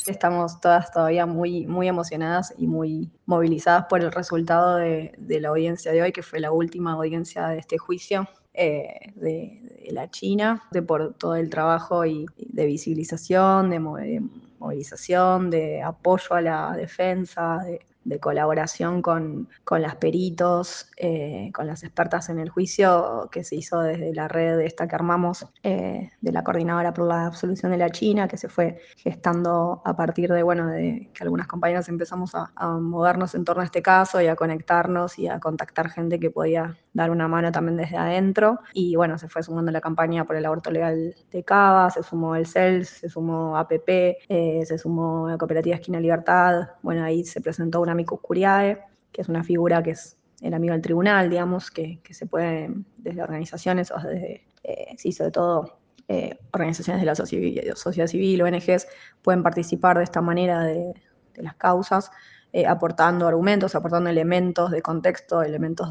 Estamos todas todavía muy emocionadas y muy movilizadas por el resultado de la audiencia de hoy, que fue la última audiencia de este juicio de la China, por todo el trabajo y de visibilización, de movilización, de apoyo a la defensa, de colaboración con las peritos, con las expertas en el juicio, que se hizo desde la red esta que armamos, de la Coordinadora por la Absolución de la China, que se fue gestando a partir de que algunas compañeras empezamos a movernos en torno a este caso y a conectarnos y a contactar gente que podía dar una mano también desde adentro. Y bueno, se fue sumando la campaña por el aborto legal de Cava, se sumó el CELS, se sumó APP, se sumó la Cooperativa Esquina Libertad. Bueno, ahí se presentó un amicus curiae, que es una figura que es el amigo del tribunal, digamos, que se puede, desde organizaciones o desde, sí, sobre todo organizaciones de la sociedad civil, ONGs, pueden participar de esta manera de las causas, aportando argumentos, aportando elementos de contexto, elementos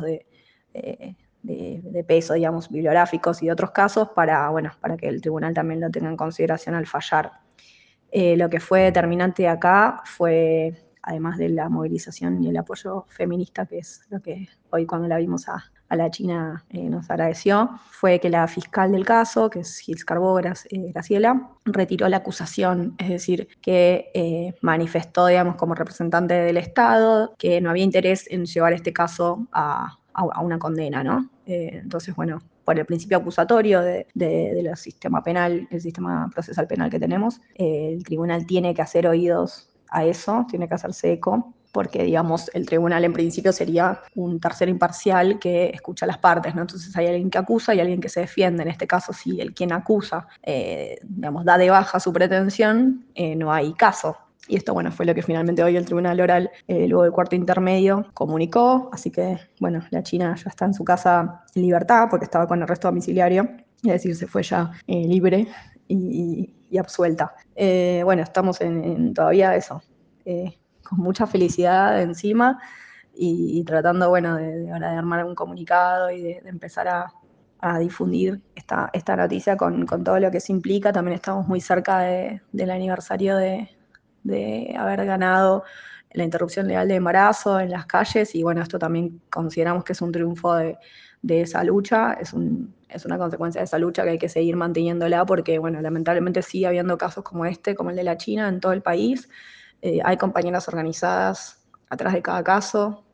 de peso, digamos, bibliográficos y de otros casos para que el tribunal también lo tenga en consideración al fallar. Lo que fue determinante acá fue, además de la movilización y el apoyo feminista, que es lo que hoy cuando la vimos a la China nos agradeció, fue que la fiscal del caso, que es Gils Carbó, Graciela, retiró la acusación, es decir, que manifestó, digamos, como representante del Estado, que no había interés en llevar este caso a una condena, ¿no? Entonces, bueno, por el principio acusatorio del sistema penal, el sistema procesal penal que tenemos, el tribunal tiene que hacer oídos a eso, tiene que hacerse eco, porque, digamos, el tribunal en principio sería un tercero imparcial que escucha las partes, ¿no? Entonces hay alguien que acusa y alguien que se defiende. En este caso, si el quien acusa, digamos, da de baja su pretensión, no hay caso. Y esto, bueno, fue lo que finalmente hoy el Tribunal Oral, luego del cuarto intermedio, comunicó. Así que, bueno, la China ya está en su casa en libertad porque estaba con arresto domiciliario. Es decir, se fue ya libre y absuelta. Bueno, estamos en todavía eso, con mucha felicidad encima y tratando, bueno, ahora de armar un comunicado y de empezar a difundir esta noticia con todo lo que se implica. También estamos muy cerca del aniversario de haber ganado la interrupción legal de embarazo en las calles y bueno, esto también consideramos que es un triunfo de esa lucha, es una consecuencia de esa lucha que hay que seguir manteniéndola porque, bueno, lamentablemente sigue habiendo casos como este, como el de la China en todo el país. Hay compañeras organizadas atrás de cada caso.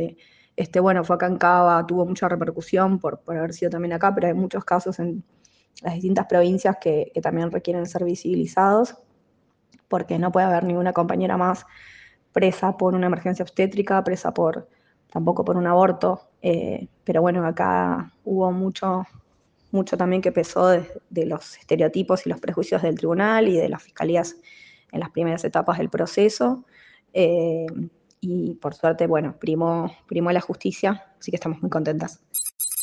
Bueno, fue acá en Cava, tuvo mucha repercusión por haber sido también acá, pero hay muchos casos en las distintas provincias que también requieren ser visibilizados, porque no puede haber ninguna compañera más presa por una emergencia obstétrica, presa tampoco por un aborto, pero bueno, acá hubo mucho también que pesó de los estereotipos y los prejuicios del tribunal y de las fiscalías en las primeras etapas del proceso, y por suerte, bueno, primó la justicia, así que estamos muy contentas.